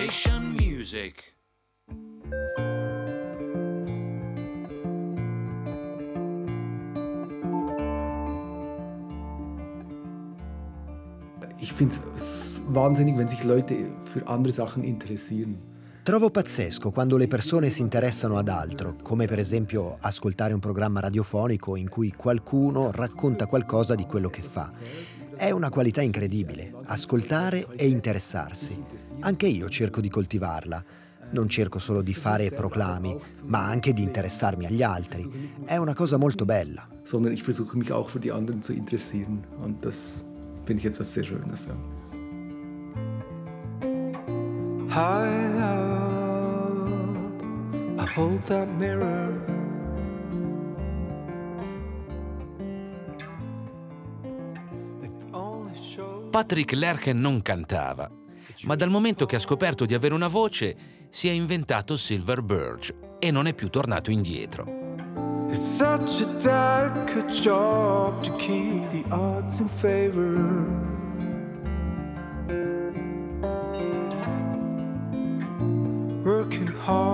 Confederation Music. Ich finde es wahnsinnig, wenn sich Leute für andere Sachen interessieren. Trovo pazzesco quando le persone si interessano ad altro, come per esempio ascoltare un programma radiofonico in cui qualcuno racconta qualcosa di quello che fa. È una qualità incredibile, ascoltare e interessarsi. Anche io cerco di coltivarla. Non cerco solo di fare proclami, ma anche di interessarmi agli altri. È una cosa molto bella. Sondern ich versuche mich auch für die anderen zu interessieren. Und das finde ich etwas sehr Schönes. Ja. High up, I hold that mirror. Patrick Lerchen non cantava, ma dal momento che ha scoperto di avere una voce si è inventato Silver Birch e non è più tornato indietro. It's such a delicate job to keep the odds in favor. Working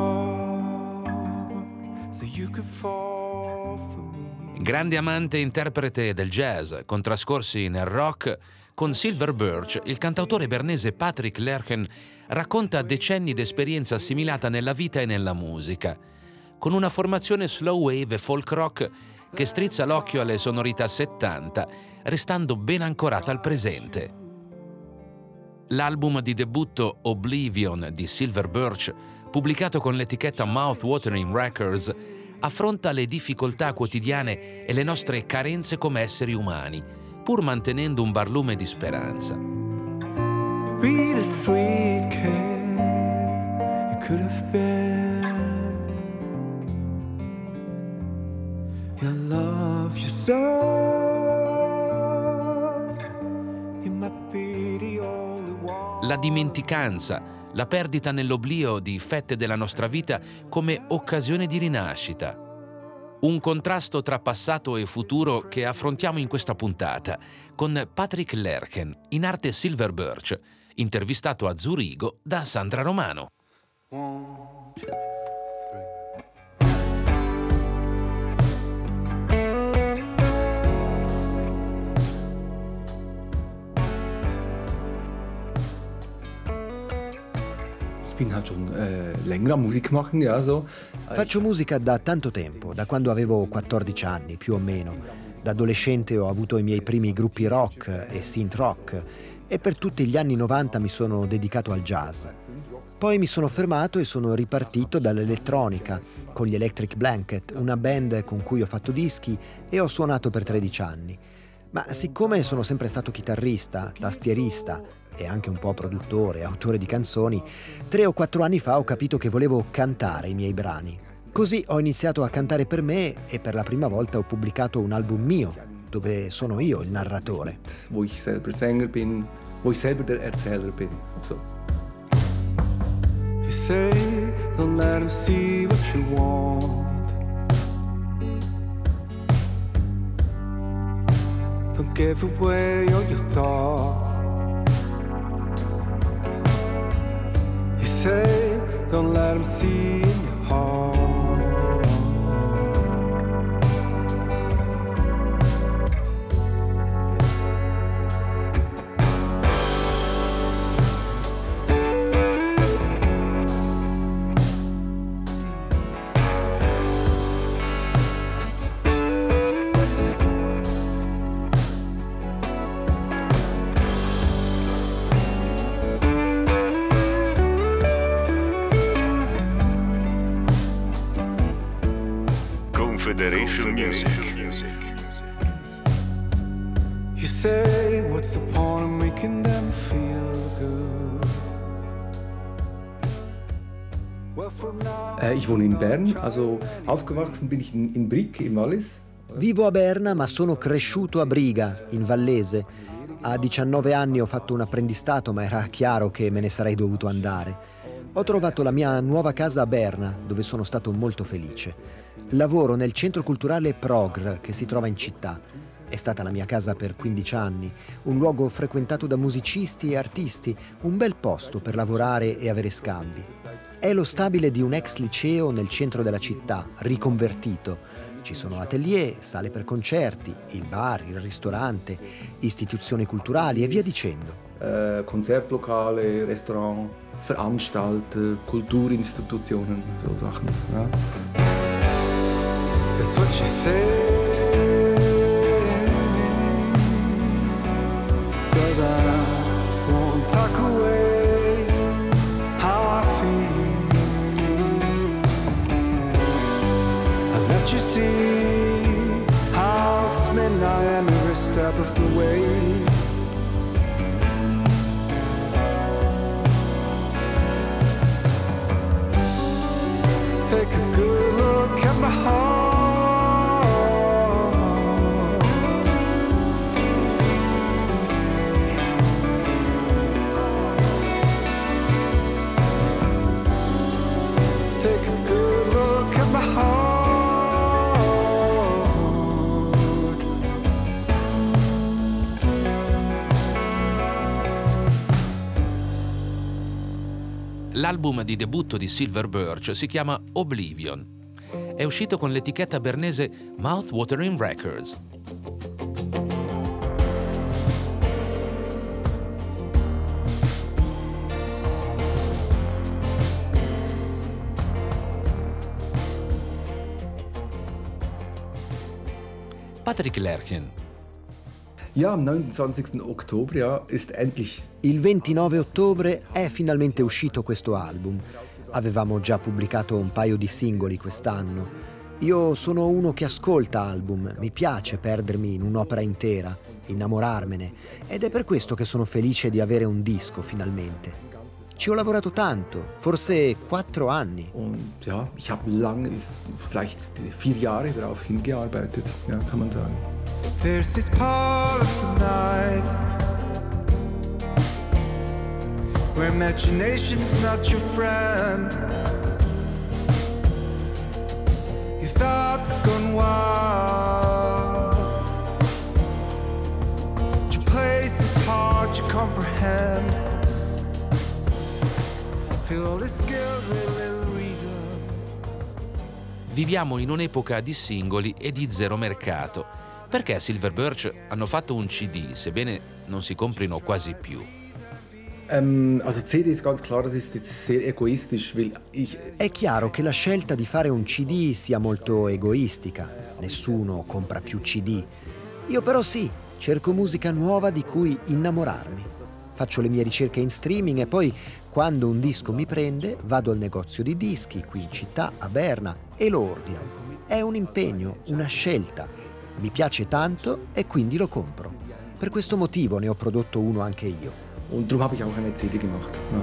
hard so you could fall for me. Grande amante e interprete del jazz, con trascorsi nel rock, con Silver Birch, il cantautore bernese Patrick Lerchen racconta decenni d'esperienza assimilata nella vita e nella musica, con una formazione slow wave e folk rock che strizza l'occhio alle sonorità 70, restando ben ancorata al presente. L'album di debutto Oblivion di Silver Birch, pubblicato con l'etichetta Mouth-Watering Records, affronta le difficoltà quotidiane e le nostre carenze come esseri umani, pur mantenendo un barlume di speranza. Be the sweet kid you could have been. You love yourself. You might be the only one. La dimenticanza, la perdita nell'oblio di fette della nostra vita come occasione di rinascita. Un contrasto tra passato e futuro che affrontiamo in questa puntata con Patrick Lerchen, in arte Silver Birch, intervistato a Zurigo da Sandra Romano. 1, 2, 3. Ich bin halt schon länger am Musik machen, ja, so. Faccio musica da tanto tempo, da quando avevo 14 anni, più o meno. Da adolescente ho avuto i miei primi gruppi rock e synth rock e per tutti gli anni 90 mi sono dedicato al jazz. Poi mi sono fermato e sono ripartito dall'elettronica con gli Electric Blanket, una band con cui ho fatto dischi e ho suonato per 13 anni. Ma siccome sono sempre stato chitarrista, tastierista e anche un po' produttore, autore di canzoni, 3 o 4 anni fa ho capito che volevo cantare i miei brani. Così ho iniziato a cantare per me e per la prima volta ho pubblicato un album mio, dove sono io il narratore. Wo ich selber Sänger bin, wo ich selber der Erzähler bin. So. You say don't let him see what you want. Don't give away all your thoughts. You say don't let him see in your heart. Confederation Music. You say what's the point of making them feel good? Well, from now Ich wohne in Bern, also aufgewachsen bin ich in Brig, im Wallis. Vivo a Berna, ma sono cresciuto a Briga, in Vallese. A 19 anni ho fatto un apprendistato, ma era chiaro che me ne sarei dovuto andare. Ho trovato la mia nuova casa a Berna, dove sono stato molto felice. Lavoro nel centro culturale Progr, che si trova in città. È stata la mia casa per 15 anni, un luogo frequentato da musicisti e artisti, un bel posto per lavorare e avere scambi. È lo stabile di un ex liceo nel centro della città, riconvertito. Ci sono atelier, sale per concerti, il bar, il ristorante, istituzioni culturali e via dicendo. Konzertlokale, Restaurant, Veranstalter, Kulturinstitutionen, so Sachen. Ja. That's what you say. 'Cause I won't tuck away how I feel. I let you see how smitten I am every step of the way. Take a good look at my heart. Take a good look at my heart. L'album di debutto di Silver Birch si chiama Oblivion. È uscito con l'etichetta bernese Mouth-Watering Records. Patrick Lerchen. Ja, am 29. Oktober ja, ist endlich. Il 29 ottobre è finalmente uscito questo album. Avevamo già pubblicato un paio di singoli quest'anno. Io sono uno che ascolta album, mi piace perdermi in un'opera intera, innamorarmene, ed è per questo che sono felice di avere un disco finalmente. Ci ho lavorato tanto, forse 4 anni. Und ja, ich habe lange, vielleicht 4 Jahre darauf hingearbeitet, ja, kann man sagen. There's this part of the night where imagination's not your friend. Your thoughts gone wild. Your place is hard to comprehend. Feel all this guilt with little reason. Viviamo in un'epoca di singoli e di zero mercato. Perché Silver Birch hanno fatto un CD, sebbene non si comprino quasi più? Also CD ist ganz klar, das ist jetzt sehr egoistisch, weil È chiaro che la scelta di fare un CD sia molto egoistica. Nessuno compra più CD. Io però sì, cerco musica nuova di cui innamorarmi. Faccio le mie ricerche in streaming e poi, quando un disco mi prende, vado al negozio di dischi qui in città, a Berna, e lo ordino. È un impegno, una scelta. Mi piace tanto e quindi lo compro. Per questo motivo ne ho prodotto uno anche io. Und darum habe ich auch eine CD gemacht. Ja.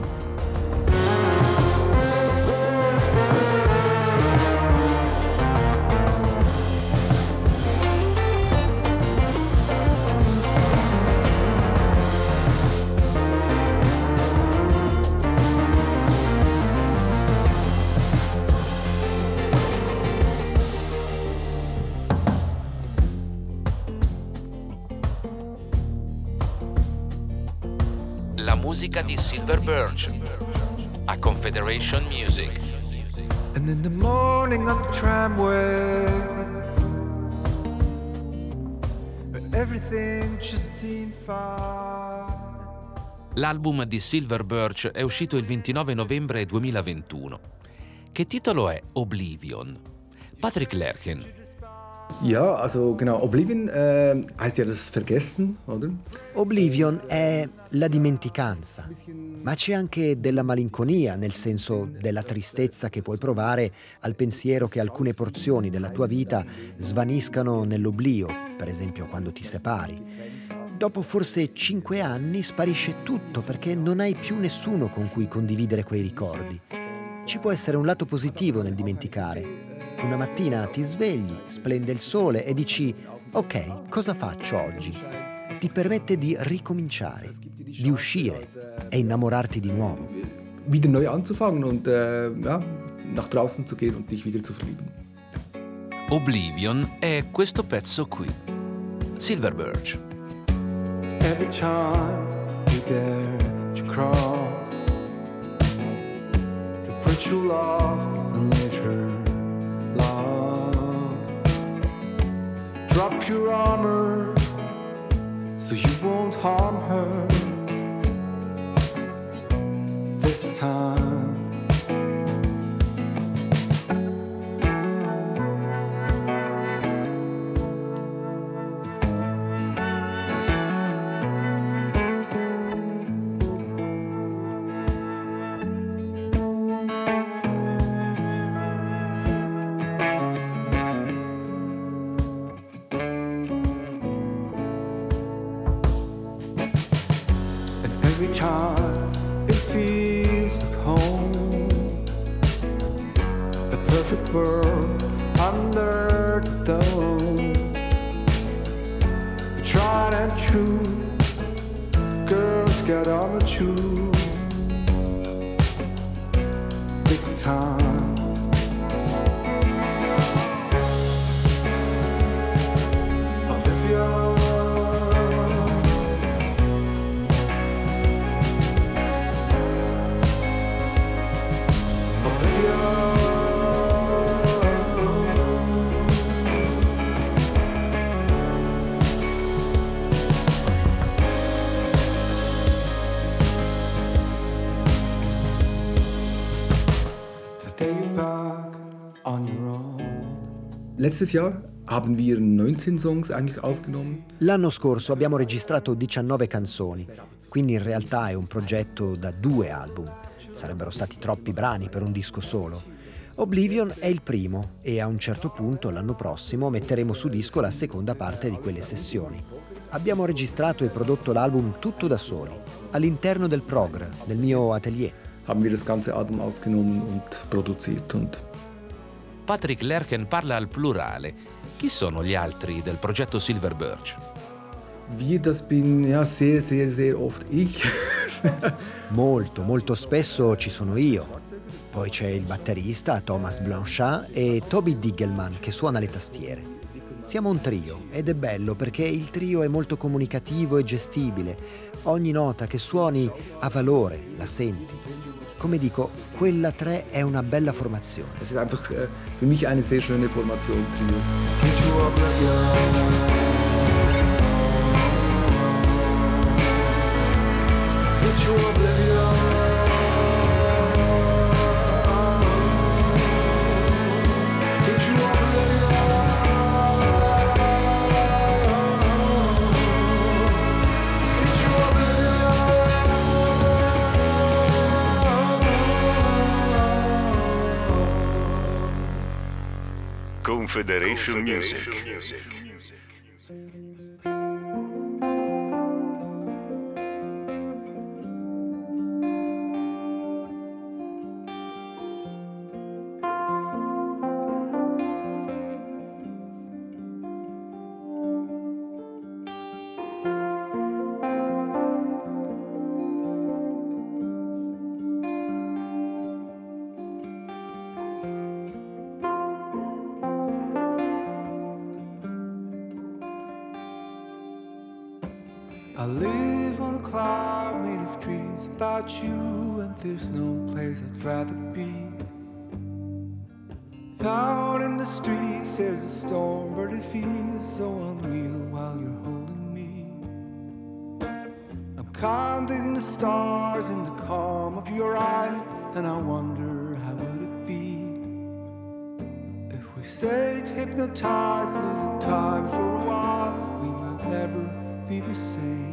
La musica di Silver Birch a Confederation Music. And in the morning on the tramway, where everything just seemed fine. L'album di Silver Birch è uscito il 29 novembre 2021. Che titolo è Oblivion? Patrick Lerchen. Ja, also genau, Oblivion heißt ja das Vergessen, oder? Oblivion è la dimenticanza, ma c'è anche della malinconia, nel senso della tristezza che puoi provare al pensiero che alcune porzioni della tua vita svaniscano nell'oblio, per esempio quando ti separi. Dopo forse 5 anni sparisce tutto perché non hai più nessuno con cui condividere quei ricordi. Ci può essere un lato positivo nel dimenticare. Una mattina ti svegli, splende il sole e dici «Ok, cosa faccio oggi?» Ti permette di ricominciare, di uscire e innamorarti di nuovo. Wieder neu anzufangen und ja, nach draußen zu gehen und dich wieder zu verlieben. Oblivion è questo pezzo qui. Silver Birch. Every time you dare to cross the bridge you love and later lost, drop your armor so you won't harm her this time. Every time it feels like home, a perfect world under the dome. We tried and true, girls got armor too, big time. Olivia. Letztes Jahr haben wir 19 Songs eigentlich aufgenommen. L'anno scorso abbiamo registrato 19 canzoni, quindi in realtà è un progetto da 2 album. Sarebbero stati troppi brani per un disco solo. Oblivion è il primo e a un certo punto l'anno prossimo metteremo su disco la seconda parte di quelle sessioni. Abbiamo registrato e prodotto l'album tutto da soli, all'interno del Progr, del mio atelier. Haben wir das ganze Album aufgenommen und produziert. Und Patrick Lerchen parla al plurale. Chi sono gli altri del progetto Silver Birch? wir, das bin ja sehr oft ich. Molto spesso ci sono io. Poi c'è il batterista Thomas Blanchard e Toby Diggelman che suona le tastiere. Siamo un trio ed è bello perché il trio è molto comunicativo e gestibile. Ogni nota che suoni ha valore, la senti. Come dico, quella 3 è una bella formazione. Es ist einfach für mich eine sehr schöne Formation, Trio. Confederation Music. I live on a cloud made of dreams about you, and there's no place I'd rather be. Out in the streets there's a storm, but it feels so unreal while you're holding me. I'm counting the stars in the calm of your eyes, and I wonder how would it be if we stayed hypnotized, losing time for a while. We might never be the same.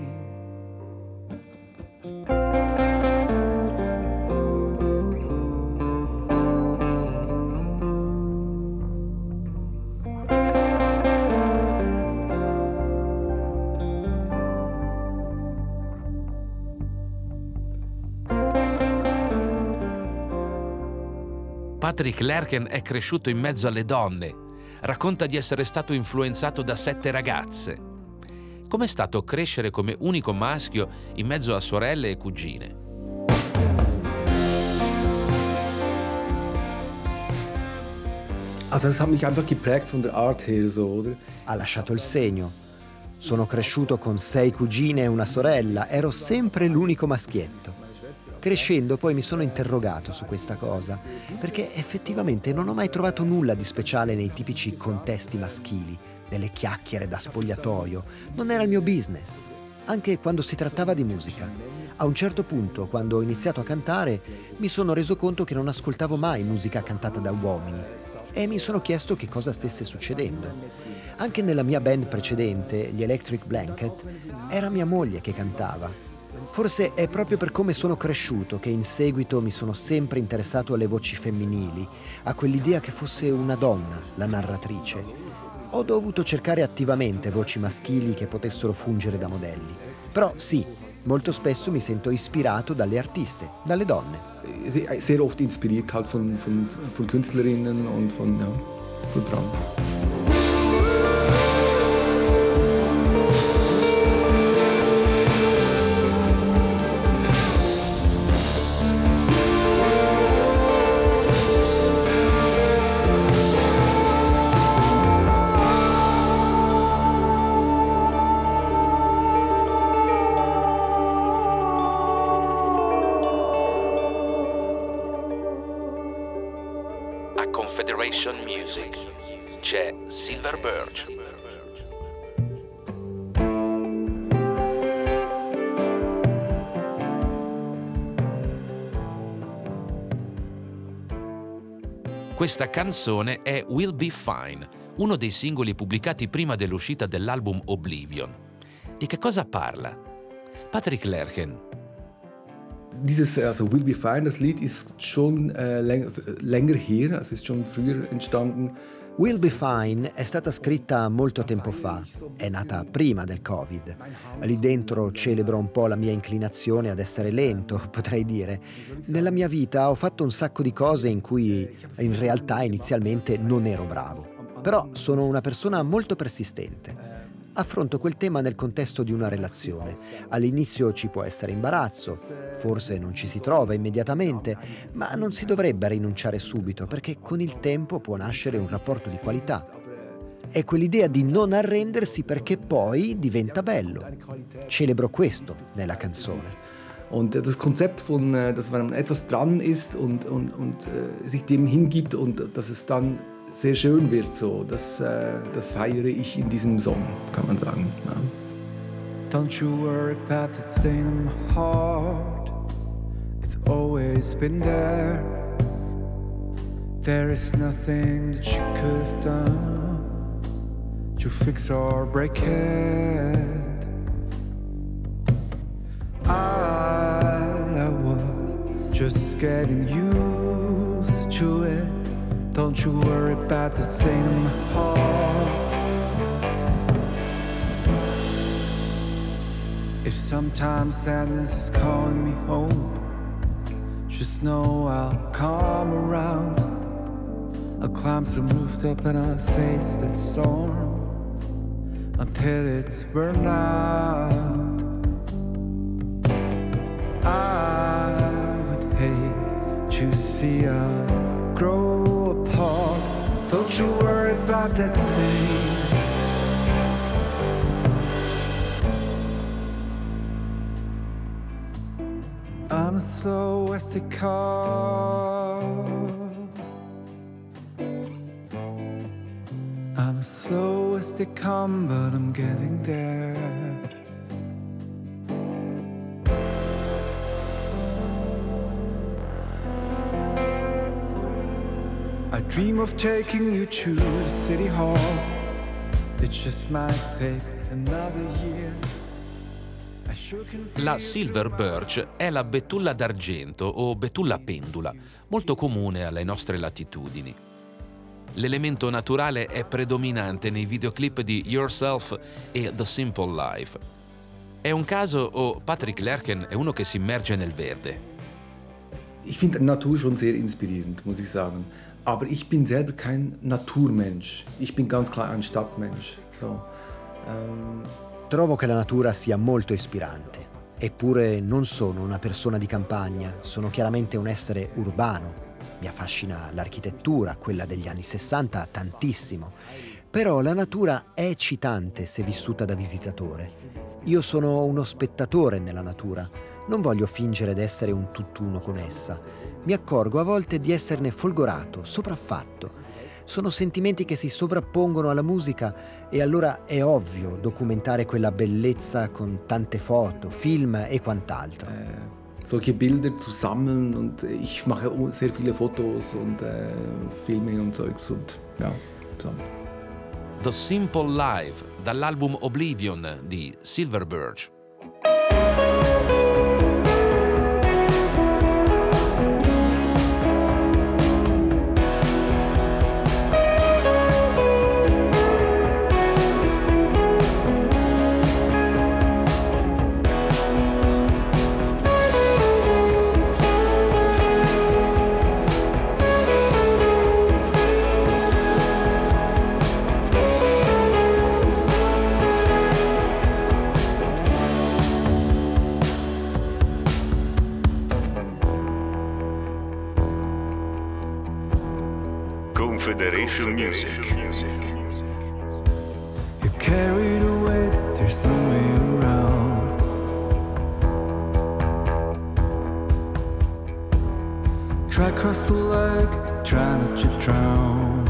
Patrick Lerchen è cresciuto in mezzo alle donne. Racconta di essere stato influenzato da 7 ragazze. Com'è stato crescere come unico maschio in mezzo a sorelle e cugine? Also das hat mich einfach geprägt von der Art her so, oder? Ha lasciato il segno. Sono cresciuto con 6 cugine e una sorella, ero sempre l'unico maschietto. Crescendo poi mi sono interrogato su questa cosa, perché effettivamente non ho mai trovato nulla di speciale nei tipici contesti maschili, delle chiacchiere da spogliatoio. Non era il mio business, anche quando si trattava di musica. A un certo punto, quando ho iniziato a cantare, mi sono reso conto che non ascoltavo mai musica cantata da uomini e mi sono chiesto che cosa stesse succedendo. Anche nella mia band precedente, gli Electric Blanket, era mia moglie che cantava. Forse è proprio per come sono cresciuto che in seguito mi sono sempre interessato alle voci femminili, a quell'idea che fosse una donna la narratrice. Ho dovuto cercare attivamente voci maschili che potessero fungere da modelli. Però sì, molto spesso mi sento ispirato dalle artiste, dalle donne. Sehr oft inspiriert halt von Künstlerinnen und von Frauen. A Confederation Music c'è Silver Birch. Questa canzone è We'll Be Fine, uno dei singoli pubblicati prima dell'uscita dell'album Oblivion. Di che cosa parla? Patrick Lerchen. Dieses Will Be Fine, das Lied ist schon länger her, es ist schon früher entstanden. Will Be Fine è stata scritta molto tempo fa, è nata prima del Covid. Lì dentro celebro un po' la mia inclinazione ad essere lento, potrei dire. Nella mia vita ho fatto un sacco di cose in cui in realtà inizialmente non ero bravo. Però sono una persona molto persistente. Affronto quel tema nel contesto di una relazione. All'inizio ci può essere imbarazzo, forse non ci si trova immediatamente, ma non si dovrebbe rinunciare subito perché con il tempo può nascere un rapporto di qualità. È quell'idea di non arrendersi perché poi diventa bello. Celebro questo nella canzone. Und das Konzept von, dass man etwas dran ist und sich dem hingibt und dass es dann sehr schön wird, so, das feiere ich in diesem Song, kann man sagen. Ja. Don't you worry about that stain in my heart. It's always been there. There is nothing that you could have done to fix or break it. I was just getting used to it. Don't you worry about that stain in my heart. If sometimes sadness is calling me home, just know I'll come around. I'll climb some rooftop and I'll face that storm until it's burned out. I would hate to see us grow apart. Don't you worry about that stain. I'm a slow SD card. I'm a slow SD come, but I'm getting there. I dream of taking you to the city hall. It just might take another year. La Silver Birch è la betulla d'argento o betulla pendula, molto comune alle nostre latitudini. L'elemento naturale è predominante nei videoclip di Yourself e The Simple Life. È un caso o Patrick Lerchen è uno che si immerge nel verde? Ich finde Natur schon sehr inspirierend, muss ich sagen. Aber ich bin selber kein Naturmensch. Ich bin ganz klar ein Stadtmensch. So, Trovo che la natura sia molto ispirante, eppure non sono una persona di campagna, sono chiaramente un essere urbano. Mi affascina l'architettura, quella degli anni 60 tantissimo, Però la natura è eccitante se vissuta da visitatore. Io sono uno spettatore nella natura, non voglio fingere d'essere un tutt'uno con essa. Mi accorgo a volte di esserne folgorato, sopraffatto. Sono sentimenti che si sovrappongono alla musica e allora è ovvio documentare quella bellezza con tante foto, film e quant'altro. Solche Bilder zu sammeln und ich mache sehr viele Fotos und Filme und Zeugs und ja, so. The Simple Life, dall'album Oblivion di Silver Birch. Confederation Music. You're carried away, there's no way around. Try cross the lake, try not to drown.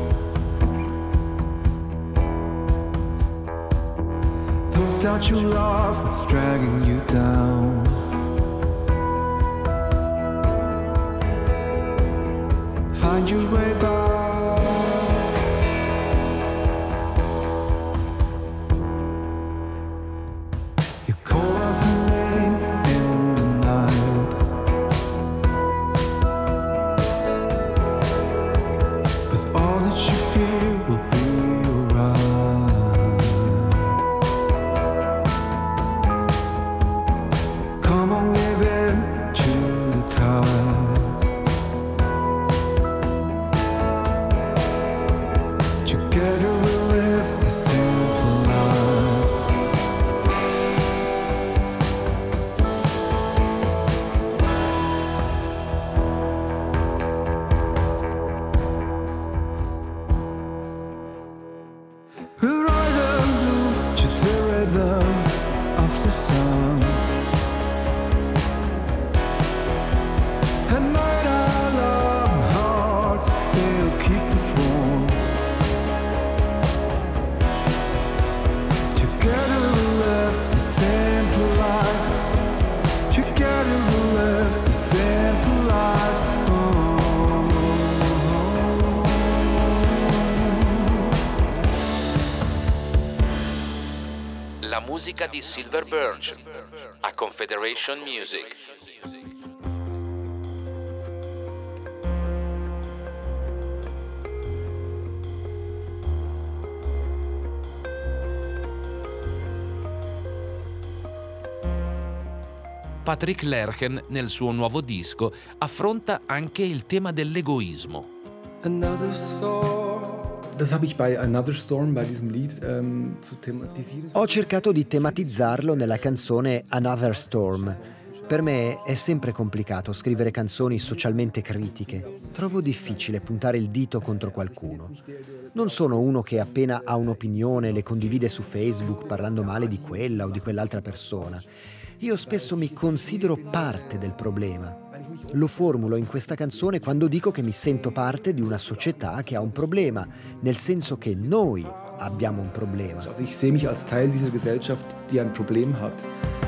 Those that you love, what's dragging you down? Find your way back. You call out her name in the night, but all that you feel will be alright. Come on, give in to the tides. Together we'll live the simple life. We'll rise and bloom to the rhythm of the sun. At night our love and hearts, they'll keep us warm. Together we'll live the simple life. Together we'll live the simple life. La musica di Silver Birch a Confederation Music. Patrick Lerchen nel suo nuovo disco affronta anche il tema dell'egoismo. Another storm. Das habe ich bei Another Storm, bei diesem Lied, zu thematisieren. Ho cercato di tematizzarlo nella canzone Another Storm. Per me è sempre complicato scrivere canzoni socialmente critiche. Trovo difficile puntare il dito contro qualcuno. Non sono uno che appena ha un'opinione le condivide su Facebook parlando male di quella o di quell'altra persona. Io spesso mi considero parte del problema. Lo formulo in questa canzone quando dico che mi sento parte di una società che ha un problema, nel senso che noi abbiamo un problema. Also ich sehe mich als Teil dieser Gesellschaft, die ein Problem hat.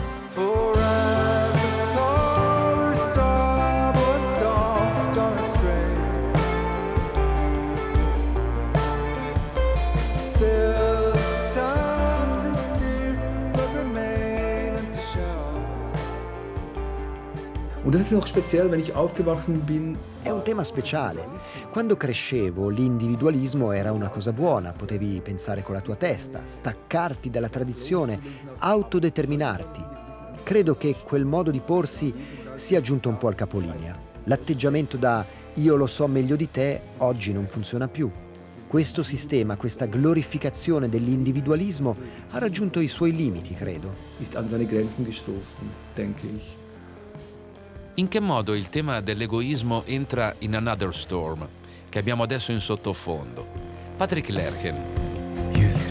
Und das ist noch speziell, wenn ich aufgewachsen bin. È un tema speciale. Quando crescevo, l'individualismo era una cosa buona, potevi pensare con la tua testa, staccarti dalla tradizione, autodeterminarti. Credo che quel modo di porsi sia giunto un po' al capolinea. L'atteggiamento da io lo so meglio di te oggi non funziona più. Questo sistema, questa glorificazione dell'individualismo ha raggiunto i suoi limiti, credo. Ist an seine Grenzen gestoßen, denke ich. In che modo il tema dell'egoismo entra in Another Storm, che abbiamo adesso in sottofondo? Patrick Lerchen.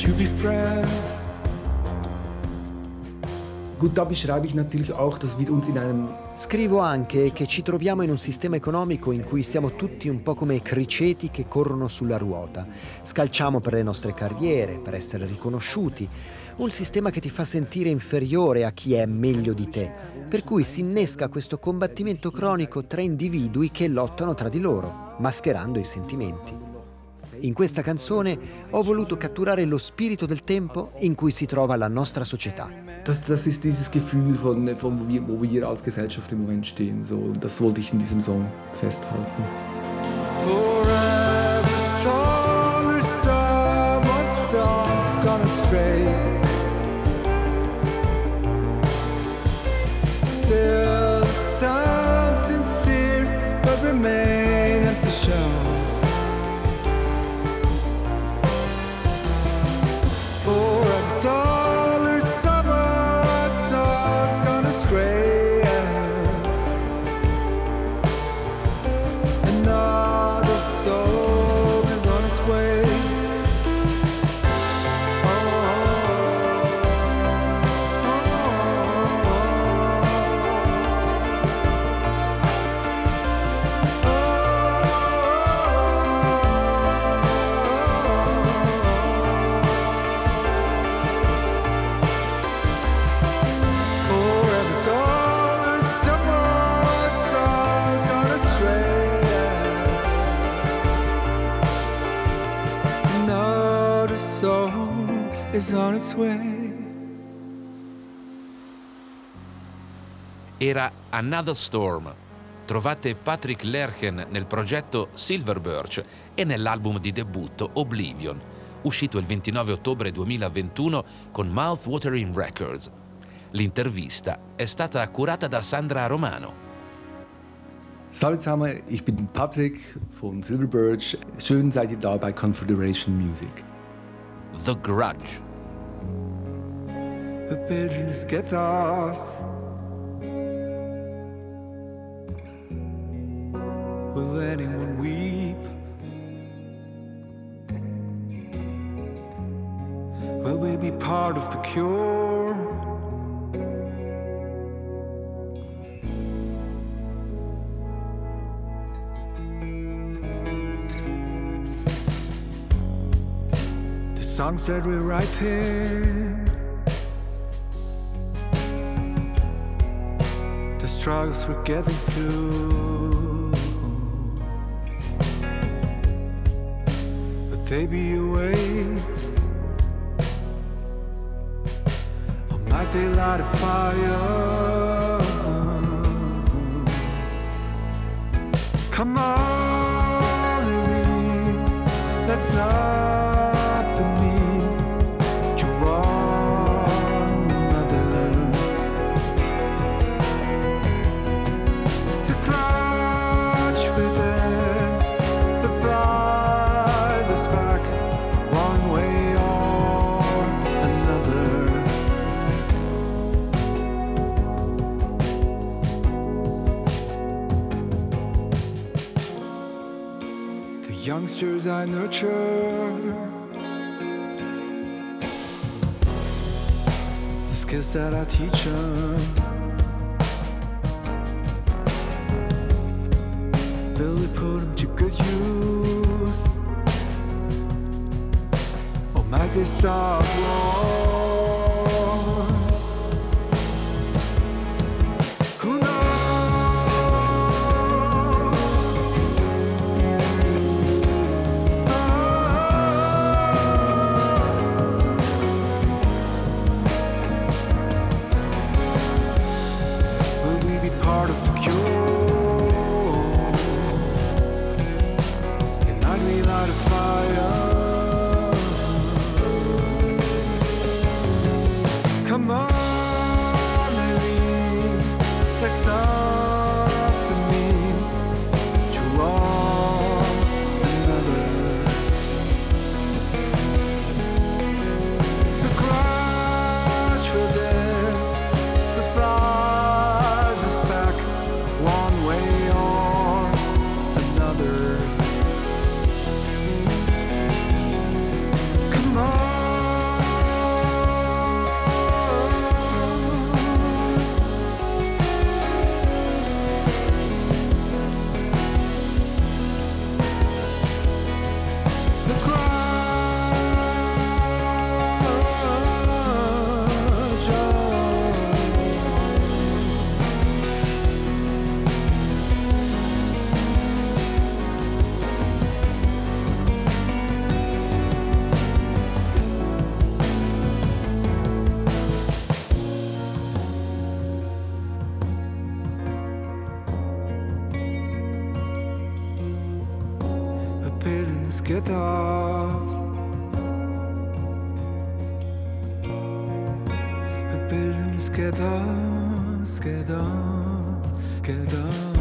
you be friends? Gut, da beschreibe ich natürlich auch, dass wir uns in einem... Scrivo anche che ci troviamo in un sistema economico in cui siamo tutti un po' come criceti che corrono sulla ruota. Scalciamo per le nostre carriere, per essere riconosciuti. Un sistema che ti fa sentire inferiore a chi è meglio di te, per cui si innesca questo combattimento cronico tra individui che lottano tra di loro, mascherando i sentimenti. In questa canzone ho voluto catturare lo spirito del tempo in cui si trova la nostra società. Das ist dieses Gefühl von wo wir als Gesellschaft im Moment stehen. So, das wollte ich in diesem Song festhalten. Forever taller, someone's songs gone astray. Still sound sincere, but remain at the shows. Forever taller, someone's songs gone astray. Another storm is on its way. Forever taller, someone's songs gone astray. Another song is on its way. Era Another Storm. Trovate Patrick Lerchen nel progetto Silver Birch e nell'album di debutto Oblivion, uscito il 29 ottobre 2021 con Mouth-Watering Records. L'intervista è stata curata da Sandra Romano. Salut zusammen, ich bin Patrick von Silver Birch. Schön seid ihr da bei Confederation Music. The Grudge. The bitterness gets us. Will anyone weep? Will we be part of the cure? The songs that we're writing, the struggles we're getting through, would they be a waste? Or might they light a fire? Come on, Lily, let's not be mean to one another. The grudge within, the pride is back, one way or another. The youngsters I nurture, the skills that I teach them, will they put them to good use? Or might they start wars? Who knows? Will we be part of the cure? And might we light a fire? quedas. Apenas quedas, quedas, quedas.